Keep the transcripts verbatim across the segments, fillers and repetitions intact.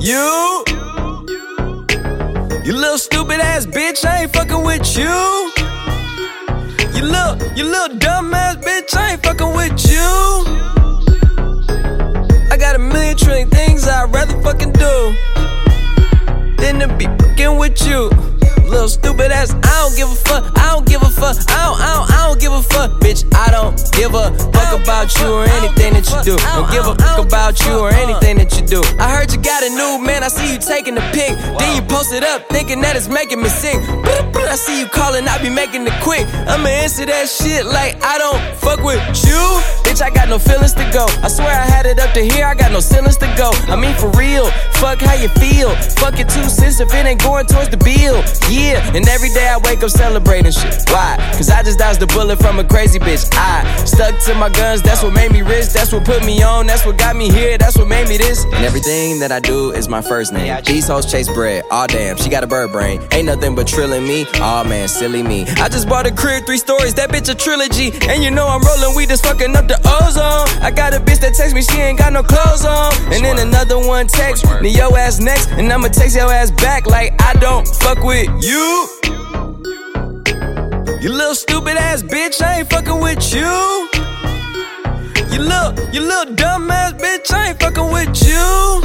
you. You little stupid ass bitch, I ain't fucking with you. You little, you little dumb ass bitch, I ain't fucking with you. I got a million trillion things I'd rather fucking do than to be fucking with you. Little stupid ass, I don't give a fuck, I don't give a fuck, I don't, I don't, I don't give a fuck, bitch. I don't give a fuck about you or anything that you do. Don't give a fuck about you or anything that you do. I heard you got a new man, I see you taking the pic. Then you post it up, thinking that it's making me sick. I see you calling, I be making it quick. I'ma answer that shit like I don't fuck with you. Bitch, I got no feelings to go. I swear I had it up to here, I got no ceilings to go. I mean for real, fuck how you feel. Fuck it two cents if it ain't going towards the bill. Yeah, and every day I wake up celebrating shit. Why? Cause I just dodged a bullet from a crazy bitch. I stuck to my guns, that's what made me rich. That's what put me on, that's what got me here. That's what made me this. And everything that I do is my first name. These hoes chase bread, aw damn, she got a bird brain. Ain't nothing but trilling me, aw man, silly me. I just bought a crib, three stories, that bitch a trilogy. And you know I'm rolling weed, just fucking up the ozone. I got a bitch that text me, she ain't got no clothes on. And then another one text me, your ass next. And I'ma text your ass back like I don't fuck with you. You little stupid ass bitch, I ain't fucking with you. You little, you little dumb ass bitch, I ain't fucking with you.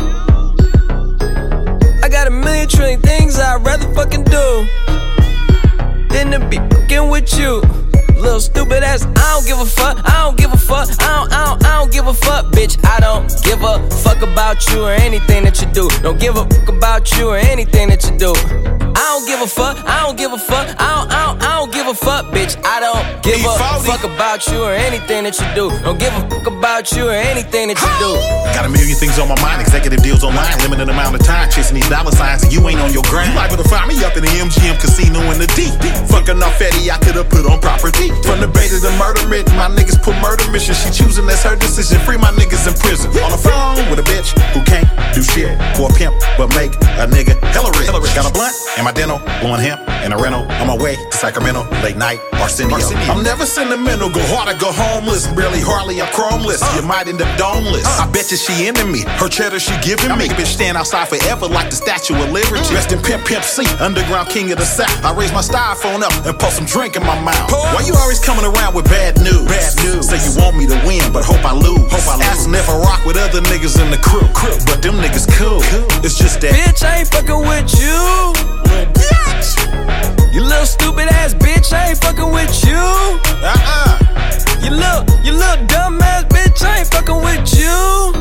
I got a million trillion things I'd rather fucking do than to be fucking with you. Little stupid ass, I don't give a fuck, I don't give a fuck, I don't, I don't, I don't give a fuck, bitch. I don't give a fuck about you or anything that you do. Don't give a fuck about you or anything that you do. I don't give a fuck, I don't give a fuck, I don't, I don't, I don't give a fuck, bitch. I don't give a fuck about you or anything that you do. Don't give a fuck about you or anything that you do. Got a million things on my mind, executive deals online, limited amount of time, chasing these dollar signs, and you ain't on your grind. You liable to find me up in the M G M casino in the D. Fucking off Eddie, I could've put on property. From the bay to the murder writ, my niggas put murder mission. She choosing, that's her decision. Free my niggas in prison. On the phone with a bitch who can't do shit for a pimp, but make a nigga hella rich. Got a blunt in my dental, blowing hemp in a rental. On my way to Sacramento, late night, Arsenio. Arsenio. I'm never sentimental, go hard or go homeless. Barely, hardly, I'm chromeless. Uh. You might end up domeless. Uh. I bet you she into me. Her cheddar she giving I me. I make a bitch stand outside forever like the Statue of Liberty. Mm. Rest in Pimp Pimp C, underground king of the South. I raise my styrofoam up and pour some drink in my mouth. Pause. Why you always coming around with bad news? Bad news. Say you want me to win, but hope I lose. Hope I lose. Asking if I rock with other niggas in the crew. crew. But them niggas cool. cool. It's just that bitch, I ain't fucking with you. Bitch. You little stupid ass bitch, I ain't fucking with you. Uh-uh. You little, you little dumb ass bitch, I ain't fucking with you.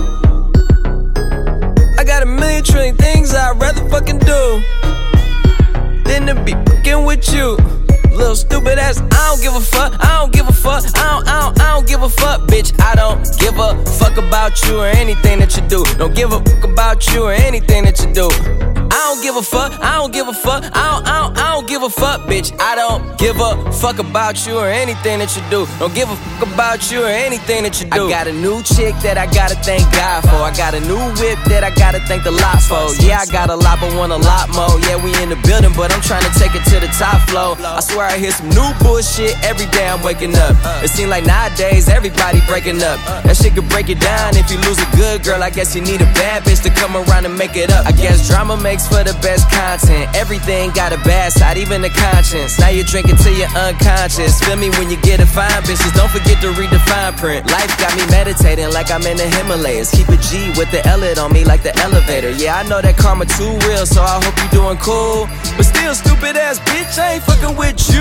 I got a million trillion things I'd rather fucking do than to be fucking with you. Little stupid ass, I don't give a fuck, I don't give a fuck, I don't, I don't, I don't give a fuck, bitch. I don't give a fuck about you or anything that you do. Don't give a fuck about you or anything that you do. I don't give a fuck, I don't give a fuck, I don't, I don't, I don't give a fuck, bitch. I don't give a fuck about you or anything that you do. Don't give a fuck about you or anything that you do. I got a new chick that I gotta thank God for. I got a new whip that I gotta thank the lot for. Yeah, I got a lot but want a lot more. Yeah, we in the building but I'm trying to take it to the top floor. I swear I hear some new bullshit every day I'm waking up. It seems like nowadays everybody breaking up. That shit could break it down. If you lose a good girl, I guess you need a bad bitch to come around and make it up. I guess drama makes for the best content. Everything got a bad side, even the conscience. Now you're drinking till you're unconscious. Feel me when you get a fine bitches. Don't forget to read the fine print. Life got me meditating like I'm in the Himalayas. Keep a G with the L on me like the elevator. Yeah, I know that karma too real, so I hope you doing cool. But still, stupid ass bitch, I ain't fucking with you.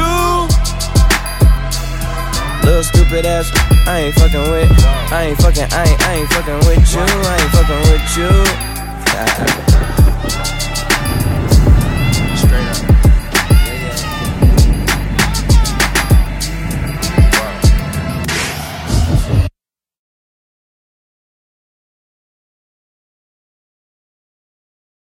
Little stupid ass, I ain't fucking with. I ain't fucking, I ain't, I ain't fucking with you. I ain't fucking with you.